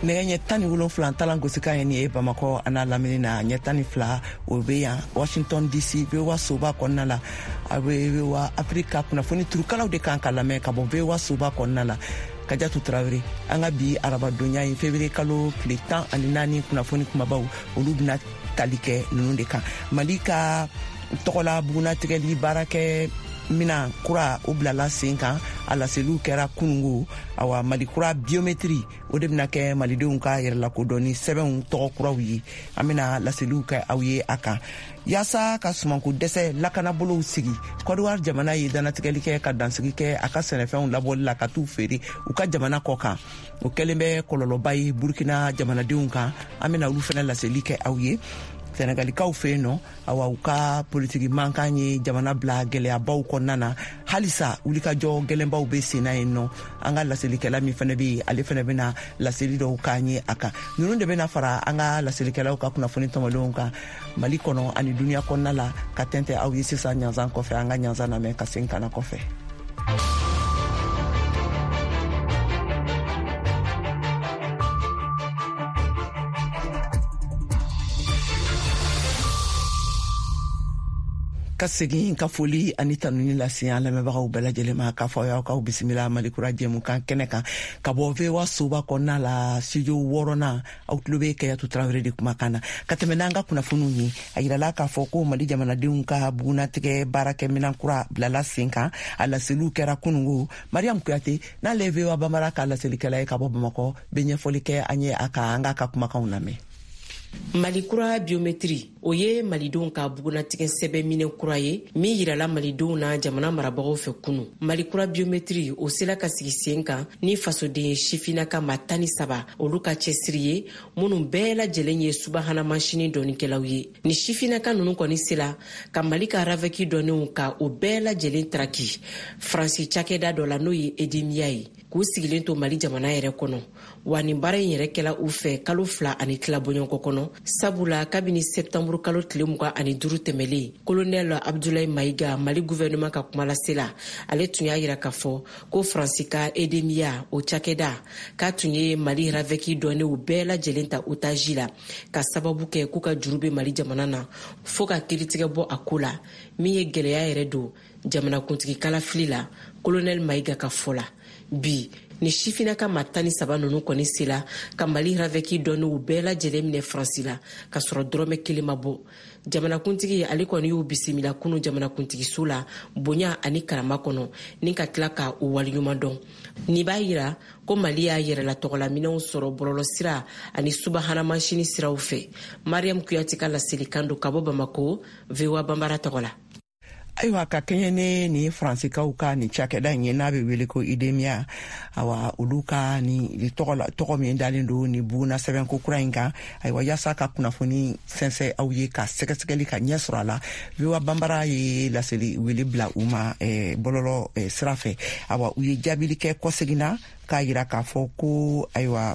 nɛgɛ ɲɛ 17 talan gosika ye nin ye Bamakɔ ana lamini na ɲɛ 12 o be yan Washington DC VOA soba kɔnɔna la a be VOA Afrika kunnafoni turukalaw de kan ka lamɛn ka bɔ VOA soba kɔnɔna la Kajatu Traoré an ka bi arabadonya ye février kalo tile 14 kunnafoni kumabaw olu bena tali kɛ ninnu de kan Mali ka tɔgɔla bugunatigɛli baarakɛ mina kura o bilala sen kan a laseliw kɛra kunungo awa Mali kura biométrie o de bena kɛ malidenw ka yɛrɛla kodɔnni sɛbɛnw tɔgɔ kuraw ye an bena laseliw kɛ aw ye a kan yaasa ka sumanko dɛsɛ lakanabolow sigi Côte d'Ivoire jamana ye danatigɛli kɛ ka dansigi kɛ a ka sɛnɛfɛnw labɔli la ka t'u feere u ka jamana kɔ kan o kɛlen bɛ kɔlɔlɔba ye Burkina jamanadenw kan an bena olu fɛnɛ laseli kɛ aw ye Senegalikaw fe no awa u ka politiki mankan ye jamana bila gɛlɛyabaw kɔnɔna na halisa wulikajɔ gɛlɛnbaw be senna yen nɔ an ka laselikɛla min fɛnɛ be ale fɛnɛ bena laseli dɔw k'an ye a kan ninnu de bena fara an ka laselikɛlaw ka kunnafoni tɔmɔlenw kan Mali kɔnɔ ani duniya kɔnɔna la ka tɛntɛ aw ye sisan ɲanzan kɔfɛ an ka ɲanzan lamɛn ka sen kana kɔfɛ ka segin ka foli ani tanuni lase an lamɛnbagaw bɛɛ lajɛlen ma k'a fɔ y'aw k'aw bisimila Malikura jɛmukan kɛnɛ kan ka bɔ VOA soba kɔnɔna la studio 6nan aw tulo bɛ Kajatu Traoré de kumakan na ka tɛmɛ n'an ka kunnafoniw ye a yirala k'a fɔ ko Mali jamanadenw ka bugunatigɛ baarakɛminan kura bilala sen kan a laseliw kɛra kunungo Mariam Kuyate n'ale ye VOA Bambara ka laselikɛla ye ka bɔ Bamakɔ bɛ ɲɛfɔli kɛ an ye a kan an k'a ka kumakanw lamɛn Malikura biométrie o ye malidenw ka bugunatigɛ sɛbɛn minɛ kura ye min yirala malidenw na jamana marabagaw fɛ kunu Malikura biométrie o sela ka sigi sen kan ni fasoden sifinaka ma 13 olu ka cɛsiri ye minnu bɛɛ lajɛlen ye subahana mansini dɔnikɛlaw ye ni sifinaka ninnu kɔni sela ka Mali ka ravɛki dɔnenw ka o bɛɛ lajɛlen traki Faransi cakɛda dɔ la n'o ye Edemia ye k'u sigilen to Mali jamana yɛrɛ kɔnɔ wa nin baara in yɛrɛ kɛla u fɛ kalo 2 ani tila bɔɲɔgɔnkɔ kɔnɔ sabula kabini septembre kalo tile 25 tɛmɛlen colonel Abdoulaye Maïga Mali gouvernement ka kumalasela ale tun y'a yira k'a fɔ ko Faransi ka Edemia o cakɛda k'a tun ye Mali ravɛki dɔnnew bɛɛ lajɛlen ta otage la ka sababu kɛ k'u ka juru be Mali jamana na fo ka kiritigɛ bɔ a ko la min ye gɛlɛya yɛrɛ don jamanakuntigi kalafili la colonel Maïga ka fɔ la bi ni sifinaka ma 13 ninnu kɔni sela ka Mali ravɛki dɔnnew bɛɛ lajɛlen minɛ Faransi la ka sɔrɔ dɔrɔmɛ kelen ma bɔ jamanakuntigi ale kɔni y'u bisimila kunu jamanakuntigiso la bonya ani karama kɔnɔ ni ka tila ka u waliɲuman dɔn ni b'a yira ko Mali y'a yɛrɛla tɔgɔlaminɛw sɔrɔ bɔlɔlɔ sira ani subahana mansini siraw fɛ Mariam Kuyate ka laselikan do ka bɔ Bamako VOA Bambara tɔgɔ la ayiwa ka kɛɲɛ ni Faransikaw ka ni cakɛda in ye n'a bɛ wele ko Edemia awa olu ka ni tɔgɔ min dalen don ni buguna sɛbɛnko kura in kan ayiwa yaasa ka kunnafoni sɛnsɛ aw ye ka sɛgɛsɛgɛli ka ɲɛ sɔrɔ a la VOA Bambara ye laseli wele bila u ma bɔlɔlɔ sira fɛ awa u ye jaabili kɛ kɔseginna k'a yira k'a fɔ ko ayiwa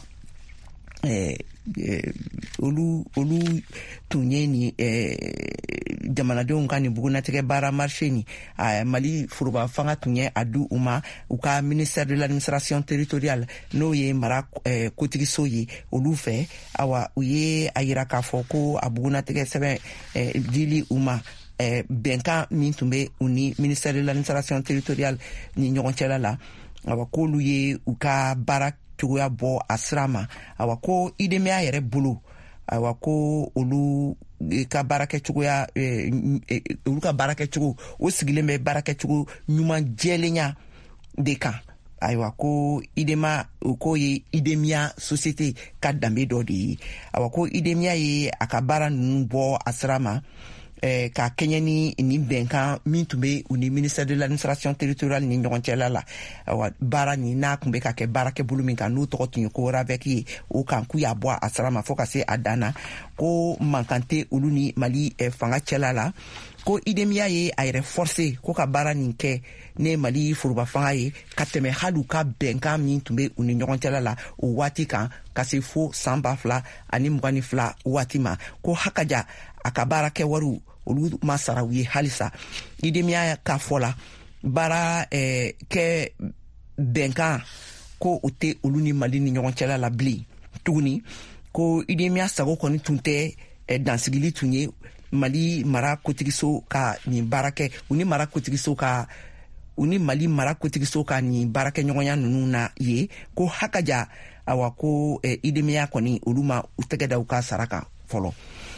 olu tun ye ni jamanadenw ka ni bugunatigɛ baara marché ni Mali foroba fanga tun ye a du u ma u ka ministère de l'administration territoriale n'o ye mara kotigiso ye olu fɛ awa u ye a yira k'a fɔ ko a bugunatigɛ sɛbɛn dili u ma bɛnkan min tun bɛ u ni ministère de l'administration territoriale ni ɲɔgɔn cɛla la awa k'olu ye u ka baara cogoya bɔ a sira ma awa ko Edemia yɛrɛ bolo awa ko olu ka baarakɛ cogoya olu ka baarakɛ cogo o sigilen bɛ baarakɛ cogo ɲuman jɛlenya de kan ayiwa ko Edema ko ye Edemia société ka danbe dɔ de ye awa ko Edemia ye a ka baara ninnu bɔ a sira ma ka kɛɲɛ ni bɛnkan min tun bɛ u ni ministère de l'administration territoriale ni ɲɔgɔn cɛla la awa baara ni n'a tun bɛ ka kɛ baarakɛ bolo min kan n'o tɔgɔ tun ye ko ravɛki ye o kan k'u y'a bɔ a sira ma fo ka se a dan na ko mankan tɛ olu ni Mali fanga cɛla la ko Edemia ye a yɛrɛ forcé ko ka baara nin kɛ ne Mali foroba fanga ye ka tɛmɛ hali u ka bɛnkan min tun bɛ u ni ɲɔgɔn cɛla la o waati kan ka se fo san 2022 waati ma ko hakaja a ka baara kɛ wariw olu ma sara u ye halisa Edemia ka fɔ la baara kɛ bɛnkan ko o tɛ olu ni Mali ni ɲɔgɔn cɛla la bilen tuguni ko Idemia Sago kɔni tun tɛ dansigili tun ye Mali mara kotigiso ka nin baarake uni mara kotigiso ka uni Mali mara kotigiso ka nin baarake ɲɔgɔnya nunu na ye ko hakaja awa ko Idemia kɔni olu ma u tɛgɛ da u ka saraka fɔlɔ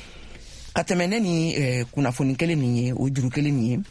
ka tɛmɛ ni kunnafoni kelen nin ye o juru kelen nin ye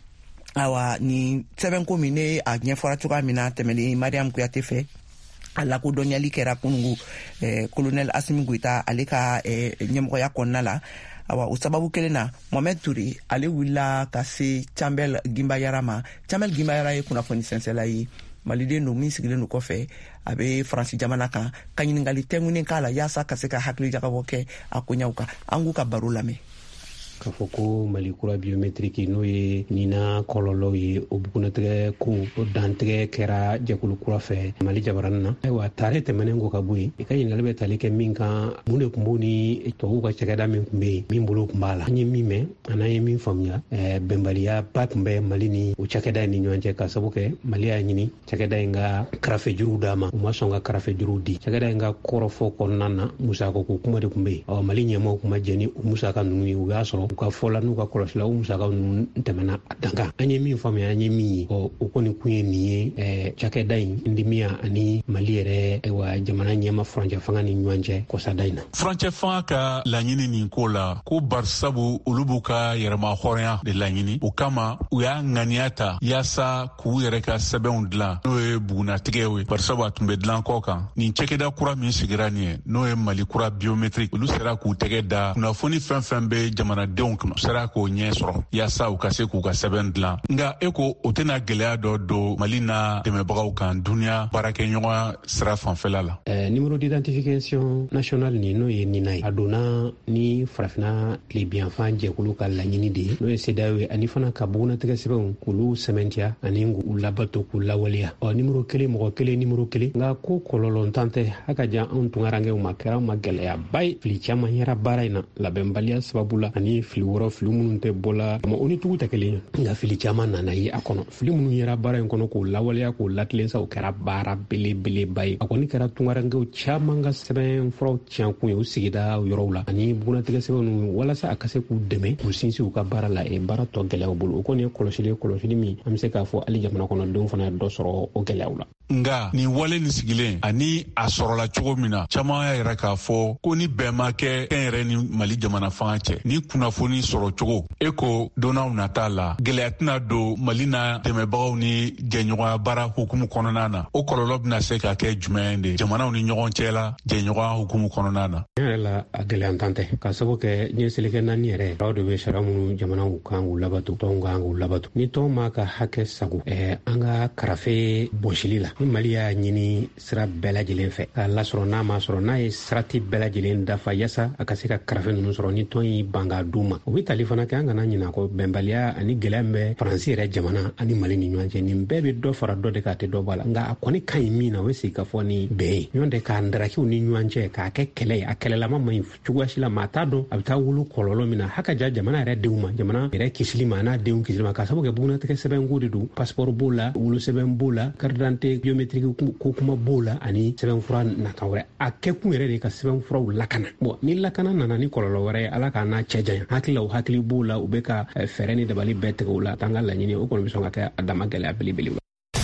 awa ni sɛbɛnko min ne a ɲɛfɔra cogoya min na tɛmɛlen Mariam Kuyate fɛ a lakodɔnyali kɛra kunungu colonel Assimi Goïta ale ka ɲɛmɔgɔya kɔnɔna la awa o sababu kelen na Mohamed Touré ale wulila ka se Chambel Gimbayara ma. Chambel Gimbayara ye kunnafoni sɛnsɛla ye maliden don min sigilen don kɔfɛ a bɛ Faransi jamana kan ka ɲiningali tɛŋunen k'a la yaasa ka se ka hakili jagabɔ kɛ a koɲaw kan an k'u ka baro lamɛn. K'a fɔ ko Mali kura biométrique n'o ye nina kɔlɔlɔw ye o bugunatigɛ ko o dantigɛ kɛra jɛkulu kura fɛ Mali jabarani na. Ayiwa taare tɛmɛnen ko ka bɔ yen i ka ɲininkali bɛ tali kɛ min kan mun de tun b'o ni tubabuw ka cakɛda min tun bɛ yen min bolo tun b'a la. An ye min mɛn an ye min faamuya bɛnbaliya ba tun bɛ Mali ni o cakɛda in ni ɲɔgɔn cɛ ka sabu kɛ Mali y'a ɲini cakɛda in ka karafe juruw d'a ma u ma sɔn ka karafe juruw di. Cakɛda in ka kɔrɔfɔ kɔnɔna na musaka ko kuma de tun bɛ yen Mali ɲɛmaaw kuma jɛ ni musaka ninnu ye u y'a sɔrɔ u ka fɔla n'u ka kɔlɔsila o musaka ninnu tɛmɛna a dankan. An ye min faamuya an ye min ye o kɔni kun ye nin ye cakɛda in Idemia ani Mali yɛrɛ jamana ɲɛma furancɛ fanga ni ɲɔgɔn cɛ kɔsada in na. Furancɛ fanga ka laɲini nin ko la ko barisabu olu b'u ka yɛrɛma hɔrɔnya de laɲini o kama u y'a ŋaniya ta yaasa k'u yɛrɛ ka sɛbɛnw dilan n'o ye bugunatigɛw ye barisabu a tun bɛ dilan kɔ kan. Nin cakɛda kura min sigira nin ye n'o ye Mali kura biométrique olu sera k'u tɛgɛ da kunnafoni fɛn fɛn bɛ jamanadenw kɔnɔ sera k'o ɲɛ sɔrɔ yaasa u ka se k'u ka sɛbɛn dilan. Nga e ko o tɛna gɛlɛya dɔ don Mali n'a dɛmɛbagaw kan duniya baarakɛɲɔgɔn sira fanfɛla la. Numéro d'identification nationale ni n'o ye nina ye a donna ni farafina tilebiyanfan jɛkulu ka laɲini de ye n'o ye CEDEAO ye ani fana ka bugunatigɛ sɛbɛnw k'olu sɛmɛntiya ani k'u labato k'u lawaleya. Numéro kelen mɔgɔ kelen numéro kelen nka ko kɔlɔlɔntan tɛ hakaja anw tungarangɛw ma kɛra ma gɛlɛyaba ye fili caman yɛra baara in na labɛnbaliya sababu la ani fili wɔrɔ fili minnu tɛ bɔla o ni tugu tɛ kelen ye nka fili caman nana ye a kɔnɔ fili minnu yɛra baara in kɔnɔ k'o lawaleya k'o latilen sa o kɛra baara belebeleba ye a kɔni kɛra tungarangɛw caman ka sɛbɛn furaw tiɲɛkun ye u sigida yɔrɔw la ani bugunatigɛ sɛbɛnw walasa a ka se k'u dɛmɛ k'u sinsin u ka baara la baara tɔ gɛlɛyaw bolo o kɔni ye kɔlɔsili min an bɛ se k'a fɔ hali jamana kɔnɔdenw fana dɔ sɔrɔ o gɛlɛyaw la. Nga nin wale ni sigilen ani a sɔrɔla cogo min na caman y'a yɛrɛ k'a fɔ ko ni bɛn ma kɛ kɛn yɛrɛ ni Mali jamana fanga cɛ ni kunnafoni sɔrɔ cogo e ko donnaw nata la gɛlɛya tɛna don Mali n'a dɛmɛbagaw ni jɛɲɔgɔnya baara hukumu kɔnɔna na o kɔlɔlɔ bɛna se ka kɛ jumɛn de jamanaw ni ɲɔgɔn cɛ la jɛɲɔgɔnya hukumu kɔnɔna na. Tiɲɛ yɛrɛ la a gɛlɛyantan tɛ ka sabu kɛ ɲɛselikɛ naani yɛrɛ aw de bɛ sariya minnu jamanaw kan k'u labato tɔnw kan k'u labato ni tɔn ma ka hakɛ sago an ka karafe bɔsili la ni Mali y'a ɲini sira bɛɛ lajɛlen fɛ k'a lasɔrɔ n'a ma sɔrɔ n'a ye sirati bɛɛ lajɛlen dafa yaasa a ka se ka karafe ninnu sɔrɔ ni tɔn y'i ban k'a d'u ma o bɛ tali fana kɛ an kana ɲinɛ ko bɛnbaliya ani gɛlɛya min bɛ Faransi yɛrɛ jamana ani Mali ni ɲɔgɔn cɛ nin bɛɛ bɛ dɔ fara dɔ de k'a tɛ dɔ b'a la nka a kɔni ka ɲi min na o ye sigi ka fɔ ni bɛn ye ɲɔgɔn tɛ k'a ndarakiw ni ɲɔgɔn cɛ k'a kɛ kɛlɛ ye a kɛlɛlama ma ɲi cogoya si la maa t'a dɔn a bɛ taa wolo kɔlɔlɔ min na hakaja jamana yɛrɛ denw ma jamana yɛrɛ kisili ma n'a denw kisili ma k'a sababu kɛ bugunatigɛ sɛbɛnko de don passeport b'o la wolo sɛbɛn b'o la carte d'identité biométrique ko kuma b'o la ani sɛbɛnfura nata wɛrɛ a kɛkun yɛrɛ de ka sɛbɛnfuraw lakana ni lakana nana ni kɔlɔlɔ wɛrɛ ye ala k'a n'a cɛ janya hakili la o hakili b'o la u bɛ ka fɛɛrɛ ni dabali bɛɛ tigɛ o la t'an ka laɲini o kɔni bɛ sɔn ka kɛ a dama gɛlɛya belebele.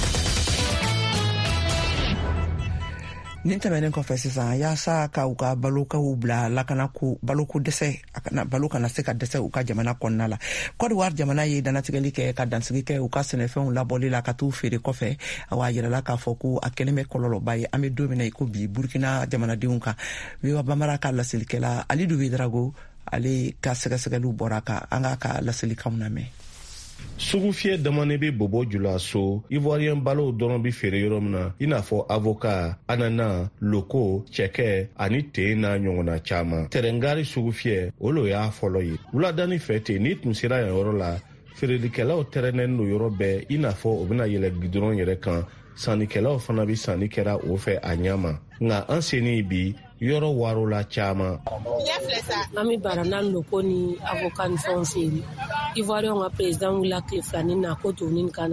Nin tɛmɛnen kɔfɛ sisan yaasa ka u ka balokaw bila lakana ko baloko dɛsɛ balo kana se ka dɛsɛ u ka jamana kɔnɔna la. Côte d'Ivoire jamana ye danatigɛli kɛ ka dansigi kɛ u ka sɛnɛfɛnw labɔli la ka t'u feere kɔfɛ a yirala k'a fɔ ko a kɛlen bɛ kɔlɔlɔba ye an bɛ don min na i ko bi Burkina jamanadenw kan Wiwa Bamara ka lasilikɛla Ali Dubi Drago ale ka sɛgɛsɛgɛliw bɔra kan an ka laselikanw lamɛn. Sugu fiyɛ damanen bɛ bɔbɔ jula so ivoirien balow dɔrɔn bi feere yɔrɔ min na i n'a fɔ avocat ananas loko cɛkɛ ani ten n'a ɲɔgɔnna caman tɛrɛngari sugu fiyɛ o lo y'a fɔlɔ ye wuladani fɛ ten n'i tun sera yan yɔrɔ la feerelikɛlaw tɛrɛnɛni do yɔrɔ bɛɛ i n'a fɔ o bɛna yɛlɛ gidɔrɔn yɛrɛ kan sannikɛlaw fana bi sanni kɛra o fɛ a ɲama nka an senni bi yɔrɔ waro la caman. An bɛ baara n'an loko ni avocat ni fɛnw feere ivoirien ka président wulila tile fila ni na ko to ni kana